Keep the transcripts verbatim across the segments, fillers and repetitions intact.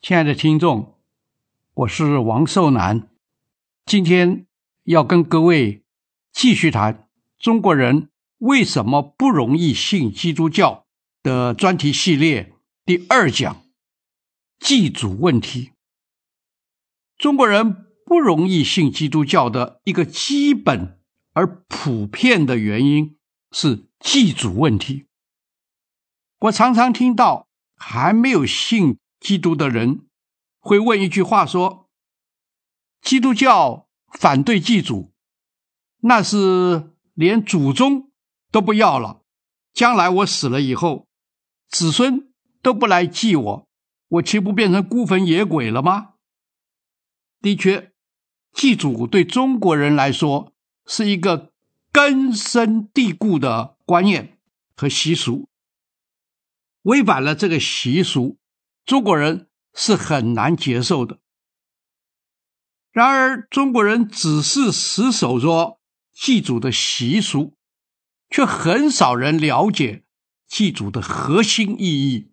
亲爱的听众，我是王寿南，今天要跟各位继续谈中国人为什么不容易信基督教的专题系列第二讲，祭祖问题。中国人不容易信基督教的一个基本而普遍的原因是祭祖问题。我常常听到还没有信基督的人会问一句话说，基督教反对祭祖，那是连祖宗都不要了，将来我死了以后，子孙都不来祭我，我岂不变成孤坟野鬼了吗？的确，祭祖对中国人来说是一个根深蒂固的观念和习俗，违反了这个习俗，中国人是很难接受的。然而中国人只是死守着祭祖的习俗，却很少人了解祭祖的核心意义。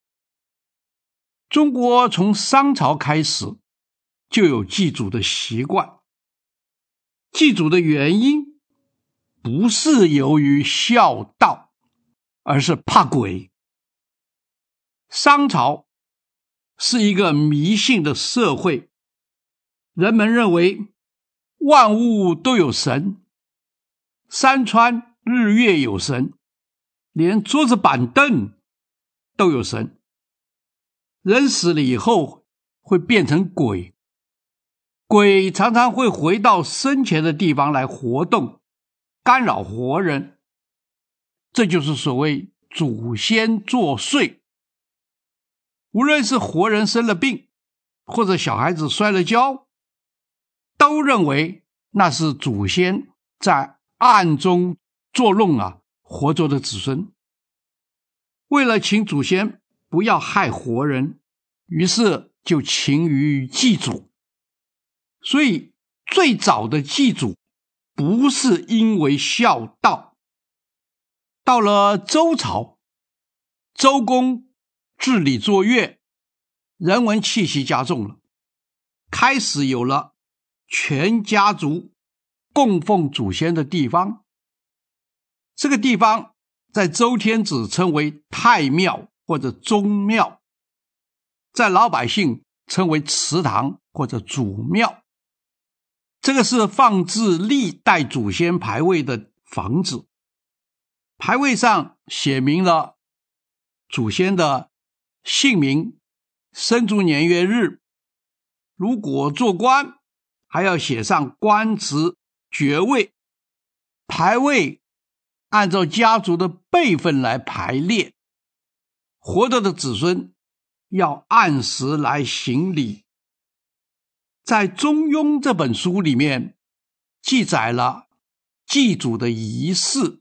中国从商朝开始就有祭祖的习惯，祭祖的原因不是由于孝道，而是怕鬼。商朝是一个迷信的社会，人们认为万物都有神，山川日月有神，连桌子板凳都有神。人死了以后会变成鬼，鬼常常会回到生前的地方来活动，干扰活人，这就是所谓祖先作祟。无论是活人生了病，或者小孩子摔了跤，都认为那是祖先在暗中作弄啊活着的子孙。为了请祖先不要害活人，于是就勤于祭祖。所以最早的祭祖不是因为孝道。到了周朝，周公治理作乐，人文气息加重了，开始有了全家族供奉祖先的地方。这个地方在周天子称为太庙或者宗庙，在老百姓称为祠堂或者祖庙。这个是放置历代祖先牌位的房子，牌位上写明了祖先的姓名、生卒年月日，如果做官还要写上官职、爵位。牌位按照家族的辈分来排列，活着的子孙要按时来行礼。在《中庸》这本书里面记载了祭祖的仪式。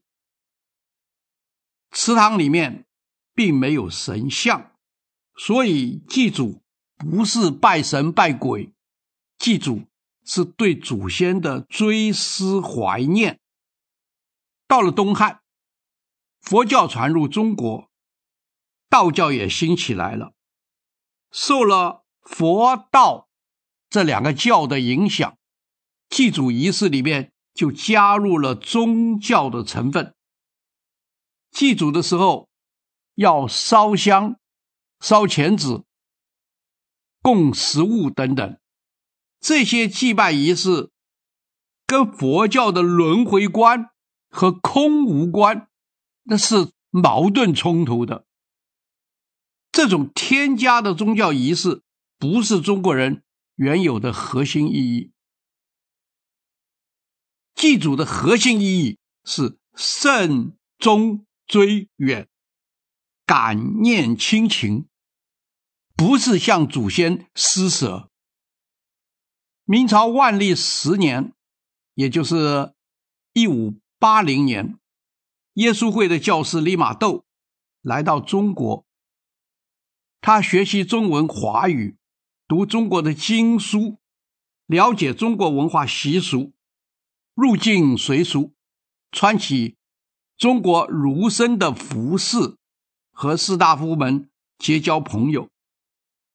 祠堂里面并没有神像，所以祭祖不是拜神拜鬼，祭祖是对祖先的追思怀念。到了东汉，佛教传入中国，道教也兴起来了，受了佛道这两个教的影响，祭祖仪式里面就加入了宗教的成分。祭祖的时候要烧香、烧钱纸、供食物等等，这些祭拜仪式跟佛教的轮回观和空无观那是矛盾冲突的。这种添加的宗教仪式不是中国人原有的核心意义。祭祖的核心意义是慎终追远，感念亲情，不是向祖先施舍。明朝万历十年，也就是一五八零年，耶稣会的教师李玛窦来到中国，他学习中文华语，读中国的经书，了解中国文化习俗，入境随俗，穿起中国儒生的服饰，和士大夫们结交朋友。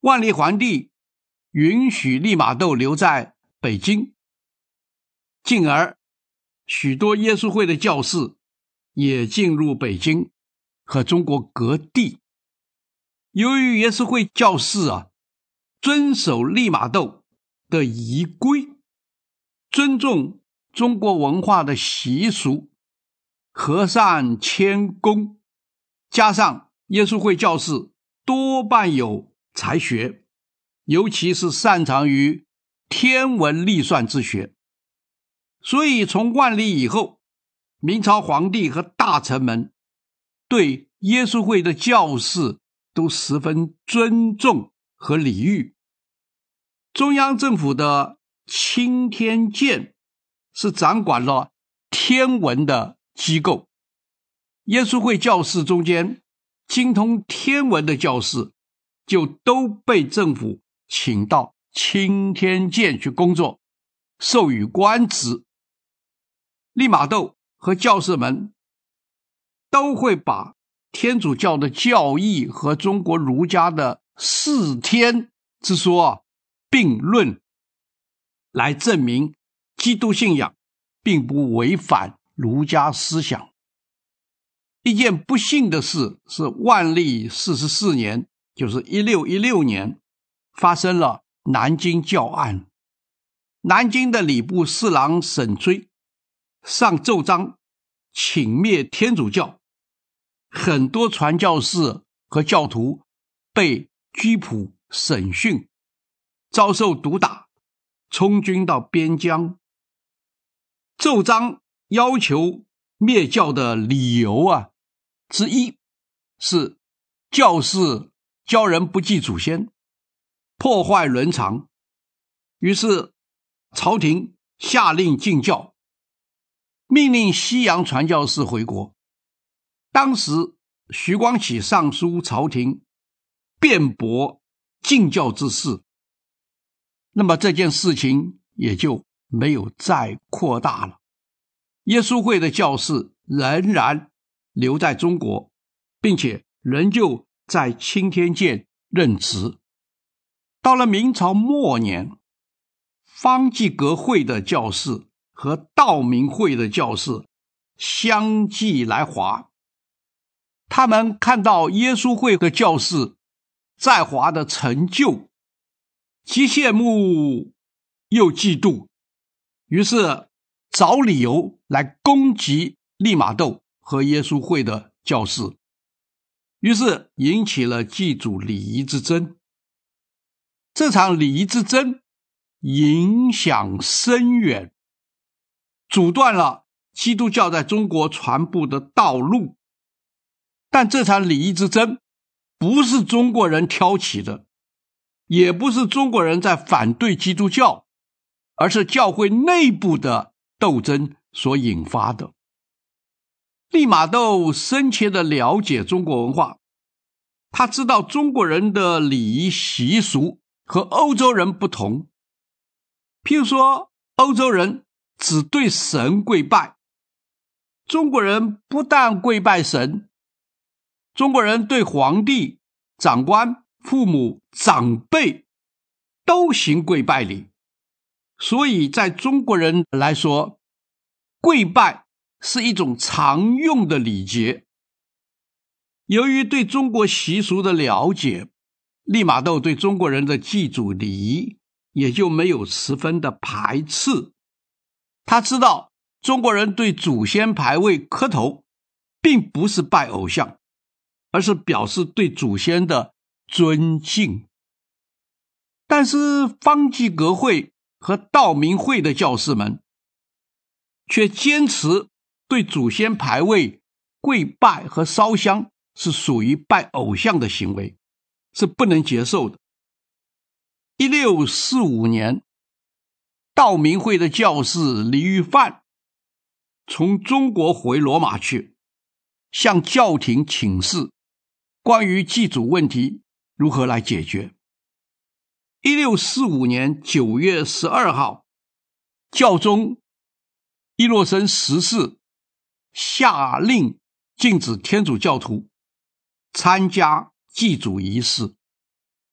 万历皇帝允许利玛窦留在北京，进而许多耶稣会的教士也进入北京和中国各地。由于耶稣会教士啊，遵守利玛窦的仪规，尊重中国文化的习俗，和善谦恭，加上耶稣会教士多半有才学，尤其是擅长于天文历算之学，所以从万历以后，明朝皇帝和大臣们对耶稣会的教士都十分尊重和礼遇。中央政府的钦天监是掌管了天文的机构，耶稣会教士中间精通天文的教士就都被政府请到钦天监去工作，授予官职。利玛窦和教士们都会把天主教的教义和中国儒家的四天之说并论，来证明基督信仰并不违反儒家思想。一件不幸的事是万历四十四年，就是一六一六年，发生了南京教案。南京的礼部侍郎沈崔上奏章请灭天主教，很多传教士和教徒被拘捕审讯，遭受毒打，充军到边疆。奏章要求灭教的理由啊，之一是教士教人不祭祖先，破坏伦常，于是朝廷下令禁教，命令西洋传教士回国。当时徐光启上书朝廷辩驳禁教之事，那么这件事情也就没有再扩大了。耶稣会的教士仍然留在中国，并且仍旧在钦天监任职。到了明朝末年，方济各会的教士和道明会的教士相继来华，他们看到耶稣会的教士在华的成就，既羡慕又嫉妒，于是找理由来攻击利玛窦和耶稣会的教士，于是引起了祭祖礼仪之争。这场礼仪之争影响深远，阻断了基督教在中国传播的道路。但这场礼仪之争不是中国人挑起的，也不是中国人在反对基督教，而是教会内部的斗争所引发的。利玛窦深切地了解中国文化，他知道中国人的礼仪习俗和欧洲人不同。譬如说，欧洲人只对神跪拜，中国人不但跪拜神，中国人对皇帝、长官、父母、长辈都行跪拜礼。所以在中国人来说，跪拜是一种常用的礼节。由于对中国习俗的了解，利玛窦对中国人的祭祖礼仪也就没有十分的排斥。他知道中国人对祖先牌位磕头并不是拜偶像，而是表示对祖先的尊敬。但是方济各会和道明会的教士们却坚持对祖先牌位跪拜和烧香是属于拜偶像的行为，是不能接受的。一六四五年，道明会的教士李玉范从中国回罗马去，向教廷请示关于祭祖问题如何来解决。一六四五年九月十二号，教宗伊诺森十世下令禁止天主教徒参加祭祖仪式。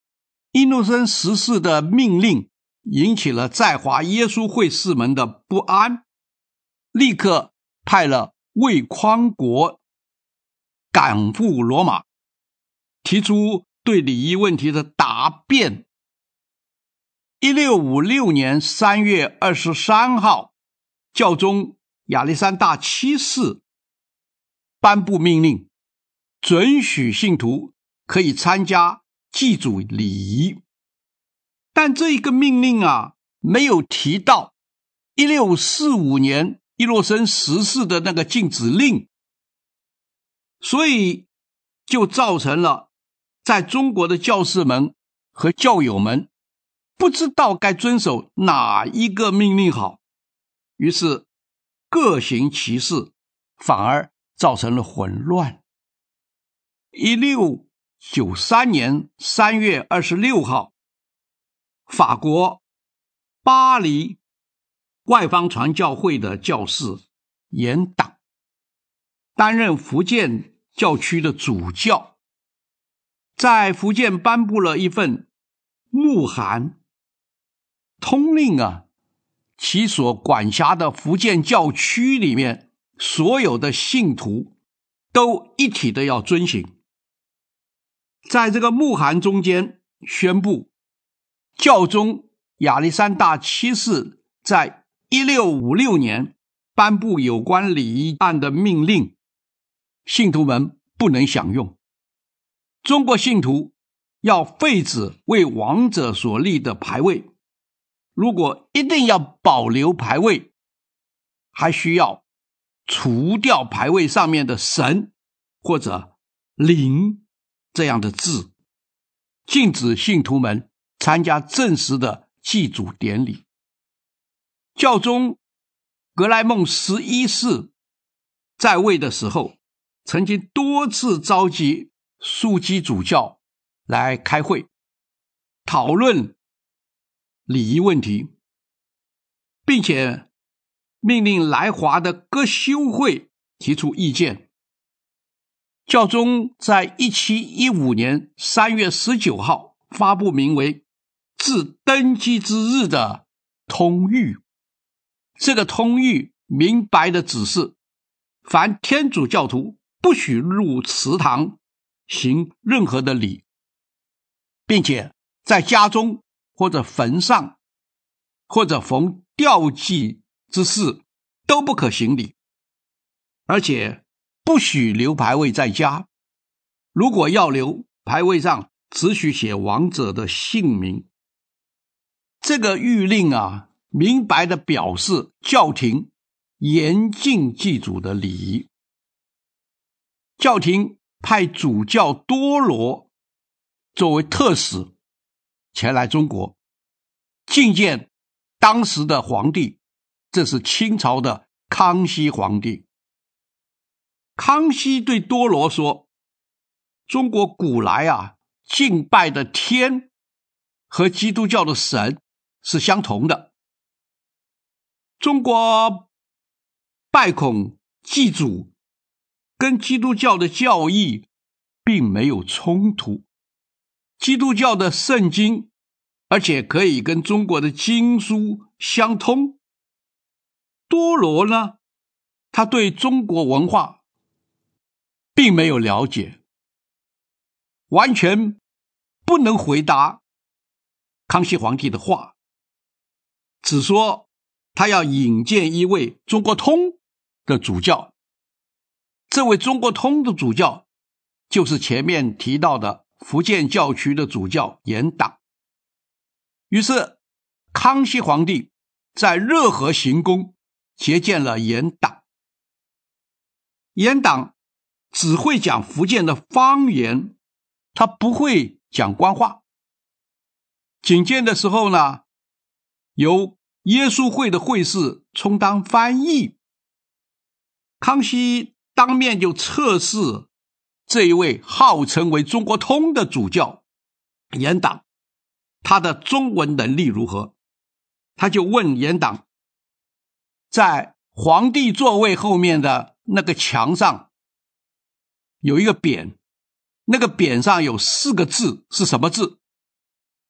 伊诺森十世的命令引起了在华耶稣会士们的不安，立刻派了魏匡国赶赴罗马，提出对礼仪问题的答辩。一六五六年三月二十三号，教宗亚历山大七世颁布命令，准许信徒可以参加祭祖礼仪。但这一个命令啊，没有提到一六四五年伊诺森十世的那个禁止令，所以就造成了在中国的教士们和教友们不知道该遵守哪一个命令好，于是各行其事，反而造成了混乱。一六九三年三月二十六号，法国巴黎外方传教会的教士严党担任福建教区的主教，在福建颁布了一份牧函通令啊，其所管辖的福建教区里面所有的信徒都一体的要遵行。在这个牧函中间宣布，教宗亚历山大七世在一六五六年颁布有关礼仪案的命令，信徒们不能享用。中国信徒要废止为亡者所立的牌位，如果一定要保留牌位，还需要除掉牌位上面的神或者灵这样的字，禁止信徒们参加正式的祭祖典礼。教宗格莱孟十一世在位的时候，曾经多次召集枢机主教来开会，讨论礼仪问题，并且命令来华的各修会提出意见。教宗在一七一五年三月十九号发布名为自登基之日的通谕，这个通谕明白的指示，凡天主教徒不许入祠堂行任何的礼，并且在家中或者坟上或者逢吊祭之事都不可行礼，而且不许留牌位在家，如果要留，牌位上只许写亡者的姓名。这个谕令啊，明白地表示教廷严禁祭祖的礼仪。教廷派主教多罗作为特使前来中国觐见当时的皇帝，这是清朝的康熙皇帝。康熙对多罗说，中国古来啊，敬拜的天和基督教的神是相同的，中国拜孔祭祖跟基督教的教义并没有冲突，基督教的圣经而且可以跟中国的经书相通。多罗呢，他对中国文化并没有了解，完全不能回答康熙皇帝的话，只说他要引荐一位中国通的主教，这位中国通的主教就是前面提到的福建教区的主教严党。于是康熙皇帝在热河行宫接见了严党。严党只会讲福建的方言，他不会讲官话。觐见的时候呢，由耶稣会的会士充当翻译。康熙当面就测试这一位号称为中国通的主教严党，他的中文能力如何。他就问严党，在皇帝座位后面的那个墙上有一个匾，那个匾上有四个字，是什么字？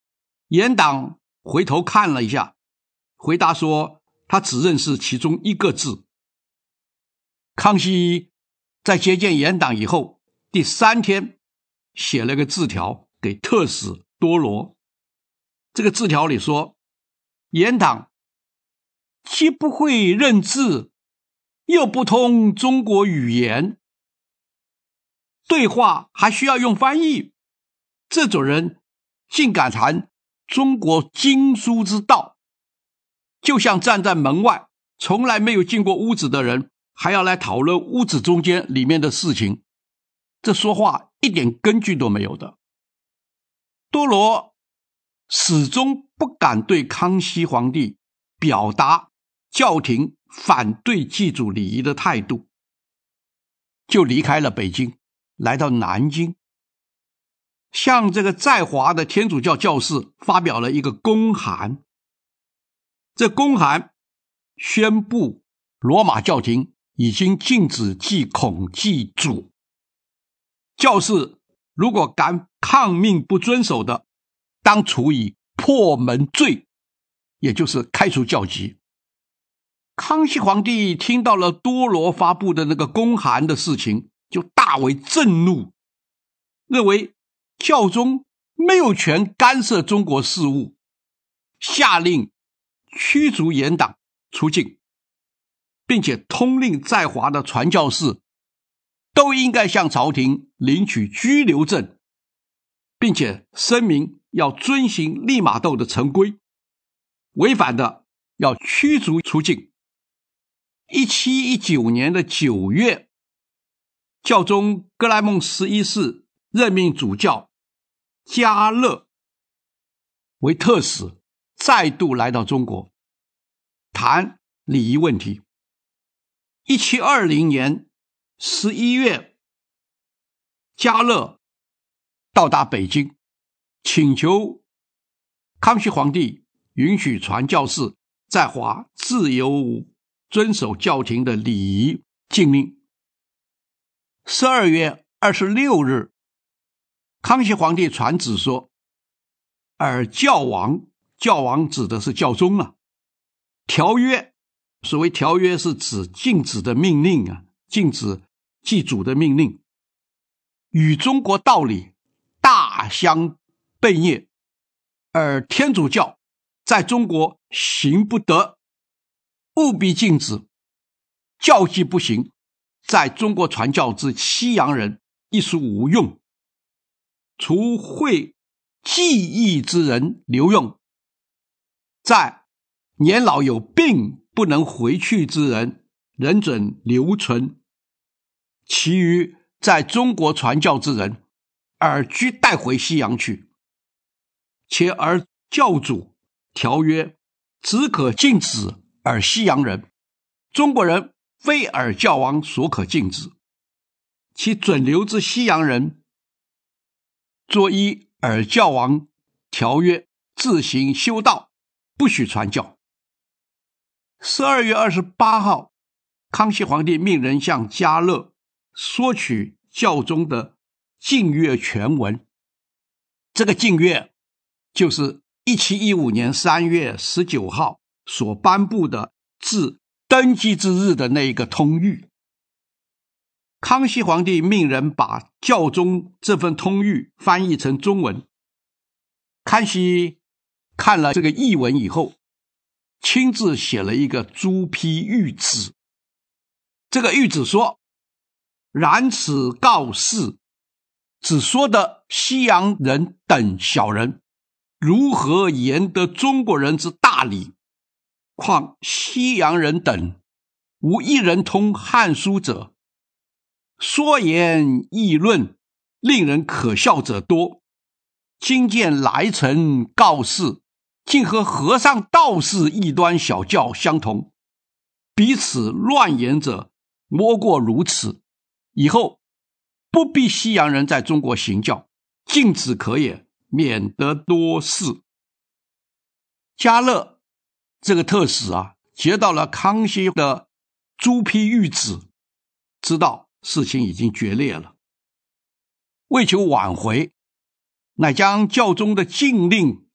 严党回头看了一下，回答说他只认识其中一个字。康熙在接见严党以后，第三天写了个字条给特使多罗。这个字条里说，严党既不会认字，又不通中国语言，对话还需要用翻译，这种人竟敢谈中国经书之道，就像站在门外从来没有进过屋子的人，还要来讨论屋子中间里面的事情，这说话一点根据都没有的。多罗始终不敢对康熙皇帝表达教廷反对祭祖礼仪的态度，就离开了北京，来到南京，向这个在华的天主教教士发表了一个公函。这公函宣布罗马教廷已经禁止祭孔祭祖，教士如果敢抗命不遵守的，当处以破门罪，也就是开除教籍。康熙皇帝听到了多罗发布的那个公函的事情，就大为震怒，认为教宗没有权干涉中国事务，下令驱逐严党出境，并且通令在华的传教士都应该向朝廷领取居留证，并且声明要遵行利玛窦的成规，违反的要驱逐出境。一七一九年的九月，教宗格莱孟十一世任命主教嘉勒为特使，再度来到中国，谈礼仪问题。一七二零年十一月，嘉勒到达北京，请求康熙皇帝允许传教士在华自由遵守教廷的礼仪禁令。十二月二十六日，康熙皇帝传旨说，而教王，教王指的是教宗啊，条约，所谓条约是指禁止的命令啊，禁止祭祖的命令，与中国道理大相悖逆，而天主教在中国行不得，务必禁止，教既不行，在中国传教之西洋人亦属无用，除会记忆之人留用，在年老有病不能回去之人仍准留存，其余在中国传教之人耳居带回西洋去，且而教主条约只可禁止尔西洋人，中国人非尔教王所可禁止，其准留之西洋人作依尔教王条约自行修道，不许传教。十二月二十八号，康熙皇帝命人向嘉勒索取教宗的禁阅全文，这个禁阅就是一七一五年三月十九号所颁布的自登基之日的那一个通谕。康熙皇帝命人把教宗这份通谕翻译成中文，康熙看了这个译文以后，亲自写了一个朱批谕旨。这个谕旨说，然此告示只说的西洋人等小人如何言得中国人之大礼，况西洋人等无一人通汉书者，说言议论令人可笑者多，今见来臣告示，竟和和尚道士异端小教相同，彼此乱言者莫过如此，以后不必西洋人在中国行教，禁止可也，免得多事。嘉勒这个特使啊，接到了康熙的朱批谕旨，知道事情已经决裂了，为求挽回，乃将教宗的禁令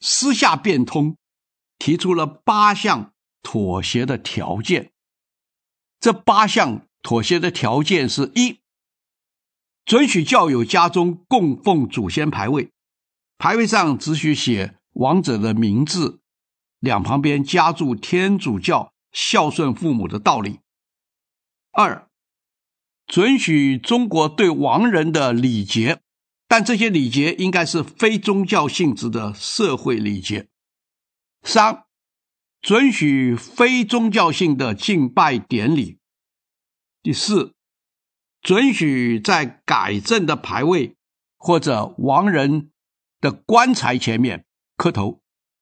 私下变通，提出了八项妥协的条件。这八项妥协的条件是：一、准许教友家中供奉祖先牌位，牌位上只许写亡者的名字，两旁边加注天主教孝顺父母的道理。二、准许中国对亡人的礼节，但这些礼节应该是非宗教性质的社会礼节。三、准许非宗教性的敬拜典礼。第四，准许在改正的牌位或者亡人的棺材前面磕头。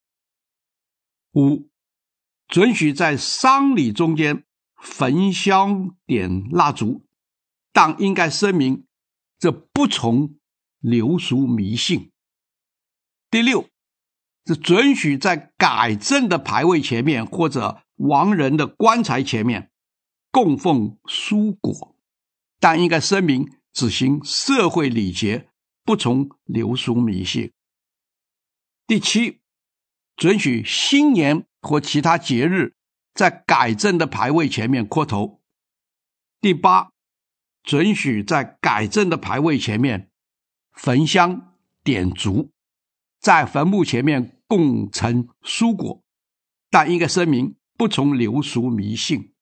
五、准许在丧礼中间焚香点蜡烛，但应该声明这不从流俗迷信。第六，是准许在改正的牌位前面或者亡人的棺材前面供奉蔬果，但应该声明只行社会礼节，不从流俗迷信。第七，准许新年或其他节日在改正的牌位前面磕头。第八，准许在改正的牌位前面焚香点烛，在坟墓前面供陈蔬果，但应该声明不从流俗迷信。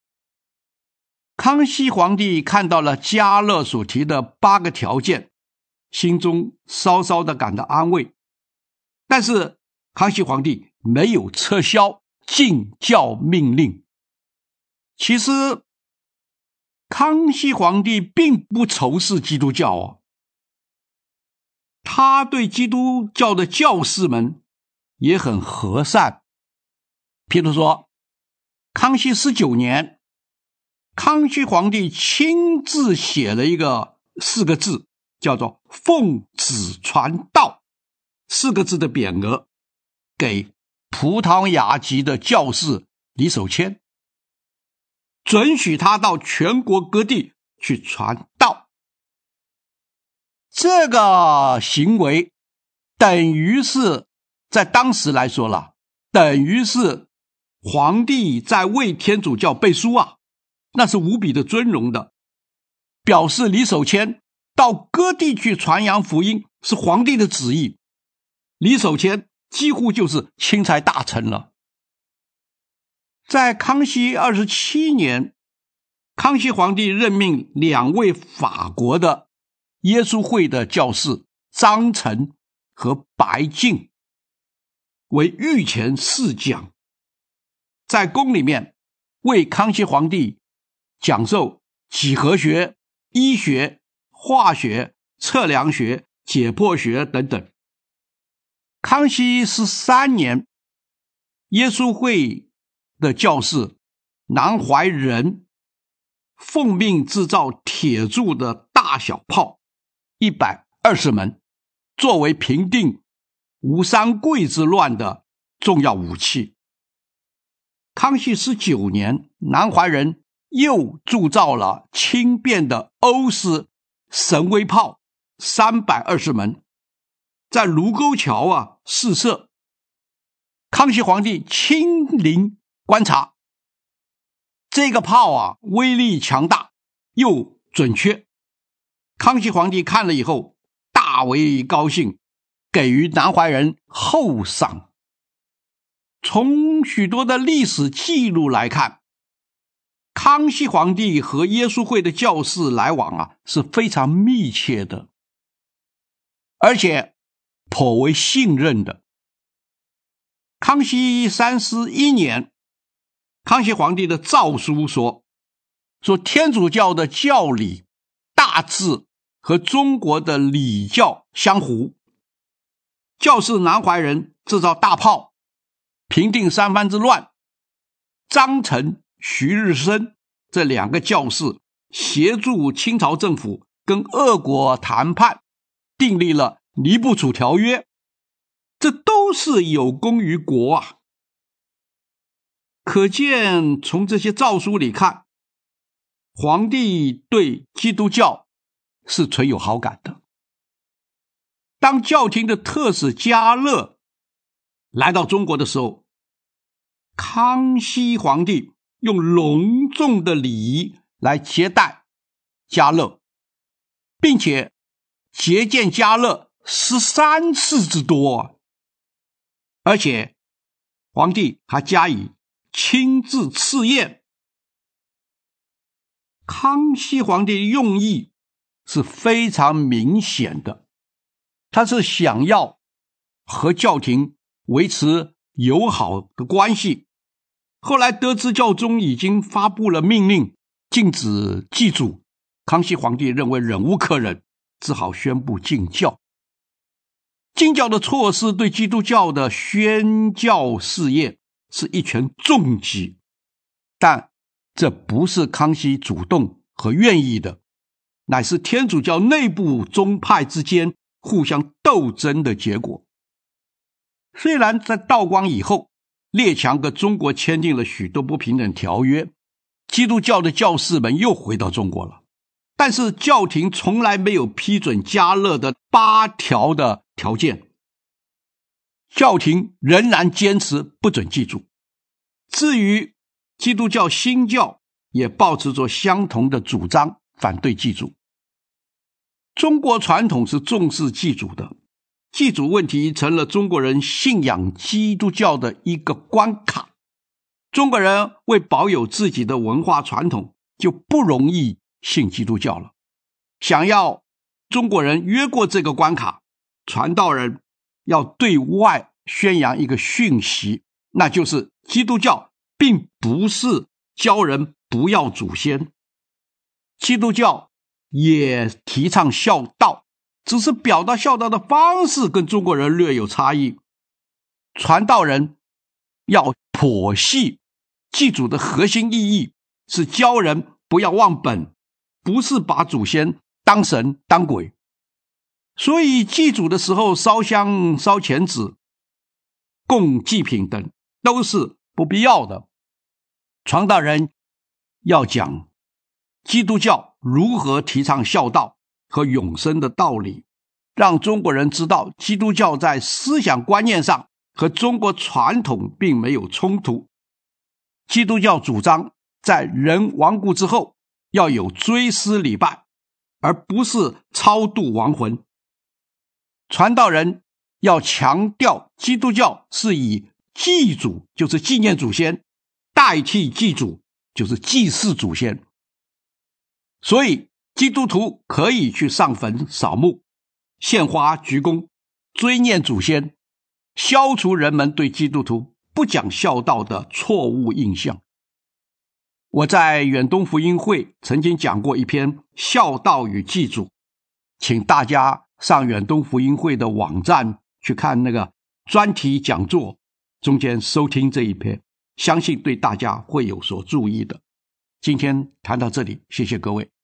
康熙皇帝看到了嘉乐所提的八个条件，心中稍稍的感到安慰，但是康熙皇帝没有撤销禁教命令。其实康熙皇帝并不仇视基督教哦，他对基督教的教士们也很和善。譬如说，康熙十九年，康熙皇帝亲自写了一个四个字，叫做奉旨传道，四个字的匾额给葡萄牙籍的教士李守谦，准许他到全国各地去传道。这个行为等于是在当时来说了，等于是皇帝在为天主教背书啊，那是无比的尊荣的，表示李守谦到各地去传扬福音是皇帝的旨意，李守谦几乎就是钦差大臣了。在康熙二十七年，康熙皇帝任命两位法国的耶稣会的教士张晨和白敬为御前侍讲，在宫里面为康熙皇帝讲授几何学、医学、化学、测量学、解剖学等等。康熙十三年，耶稣会的教士南怀仁奉命制造铁铸的大小炮一百二十门，作为平定吴三桂之乱的重要武器。康熙十九年，南怀仁又铸造了轻便的欧式神威炮三百二十门，在卢沟桥啊试射。康熙皇帝亲临观察，这个炮啊威力强大又准确。康熙皇帝看了以后大为高兴，给予南怀仁厚赏。从许多的历史记录来看，康熙皇帝和耶稣会的教士来往啊是非常密切的，而且颇为信任的。康熙三十一年，康熙皇帝的诏书说，说天主教的教理大致和中国的礼教相符，教士南怀仁制造大炮，平定三藩之乱，张晨、徐日升这两个教士协助清朝政府跟俄国谈判，订立了尼布楚条约，这都是有功于国啊。可见从这些诏书里看，皇帝对基督教是存有好感的。当教廷的特使嘉乐来到中国的时候，康熙皇帝用隆重的礼仪来接待嘉乐，并且接见嘉乐十三次之多，而且皇帝还加以亲自赐宴。康熙皇帝的用意是非常明显的，他是想要和教廷维持友好的关系。后来得知教宗已经发布了命令禁止祭祖，康熙皇帝认为忍无可忍，只好宣布禁教。禁教的措施对基督教的宣教事业是一拳重击，但这不是康熙主动和愿意的，乃是天主教内部宗派之间互相斗争的结果。虽然在道光以后，列强跟中国签订了许多不平等条约，基督教的教士们又回到中国了，但是教廷从来没有批准嘉乐的八条的条件，教廷仍然坚持不准祭祖。至于基督教新教也抱持着相同的主张，反对祭祖。中国传统是重视祭祖的，祭祖问题成了中国人信仰基督教的一个关卡。中国人为保有自己的文化传统，就不容易信基督教了。想要中国人越过这个关卡，传道人要对外宣扬一个讯息，那就是基督教并不是教人不要祖先，基督教也提倡孝道，只是表达孝道的方式跟中国人略有差异。传道人要剖析祭祖的核心意义，是教人不要忘本，不是把祖先当神当鬼。所以祭祖的时候烧香烧钱纸供祭品等都是不必要的。传道人要讲基督教如何提倡孝道和永生的道理，让中国人知道基督教在思想观念上和中国传统并没有冲突。基督教主张在人亡故之后要有追思礼拜，而不是超度亡魂。传道人要强调基督教是以祭祖，就是纪念祖先，代替祭祖，就是祭祀祖先。所以基督徒可以去上坟扫墓，献花鞠躬，追念祖先，消除人们对基督徒不讲孝道的错误印象。我在远东福音会曾经讲过一篇孝道与祭祖，请大家上远东福音会的网站去看那个专题讲座，中间收听这一篇，相信对大家会有所注意的。今天谈到这里，谢谢各位。